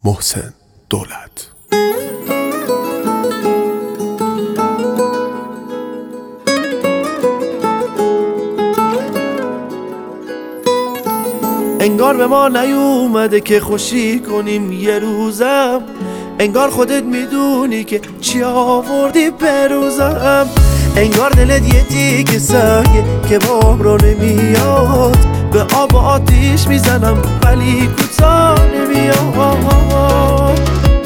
محسن دولت. انگار به ما نیومده که خوشی کنیم یه روزم، انگار خودت میدونی که چی آوردی به روزم، انگار دلت یه تیکه سنگه که بام رو نمیاد، به آب و آتیش میزنم ولی کوتاه نمیاد.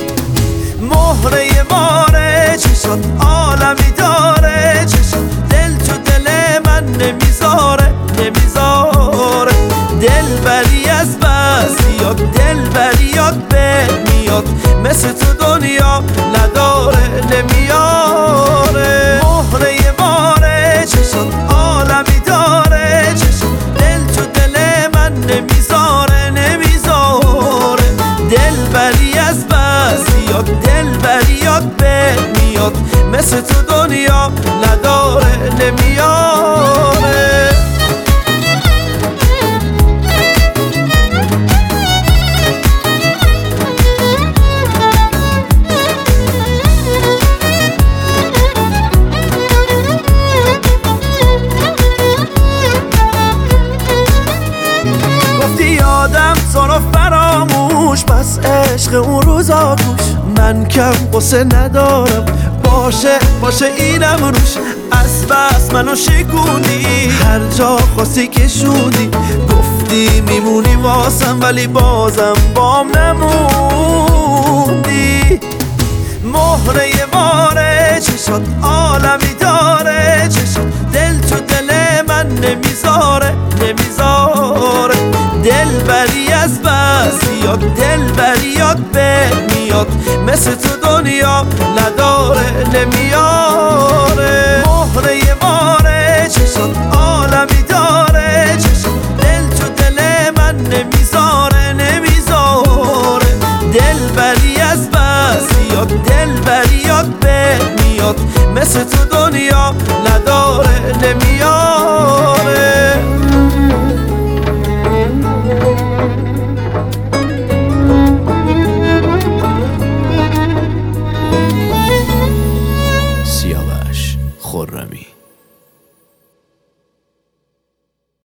مهره ماره چشات عالمی داره، چشات دل تو دل من نمیذاره نمیذاره، دل بری از بس بیاد، دل بریات به میاد، مثل تو دنیا نداره نمیاره. مهره ماره چشات عالمی داره، چشات دل تو دل من نمیذاره نمیذاره، دل بری از بس بیاد، دل بریات به میاد، مثل تو دنیا نداره نمیاره. یادم تو رو فراموش، بس عشق اون روزا گوش، من کم قصه ندارم، باشه باشه اینم روش، از بس منو شکوندی، هر جا خواستی کشوندی، گفتی میمونی واسم ولی بازم بام نموندی. مهره ماره چشات عالمی داره، چشات دل تو دل من نمیذاره نمیذاره، دل بری از بس بیاد، دل بریات به میاد، مثل تو دنیا نداره نمیاد.